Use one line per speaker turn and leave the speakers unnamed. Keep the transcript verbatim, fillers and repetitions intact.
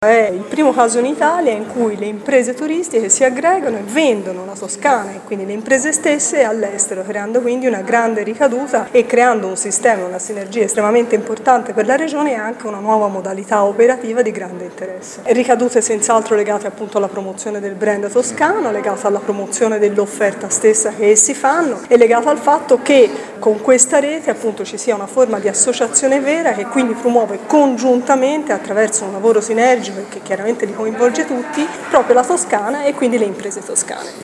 È il primo caso in Italia in cui le imprese turistiche si aggregano e vendono la Toscana e quindi le imprese stesse all'estero, creando quindi una grande ricaduta e creando un sistema, una sinergia estremamente importante per la regione e anche una nuova modalità operativa di grande interesse. Ricadute senz'altro legate appunto alla promozione del brand toscano, legate alla promozione dell'offerta stessa che essi fanno e legate al fatto che con questa rete appunto ci sia una forma di associazione vera che quindi promuove congiuntamente attraverso un lavoro sinergico che chiaramente li coinvolge tutti, proprio la Toscana e quindi le imprese toscane.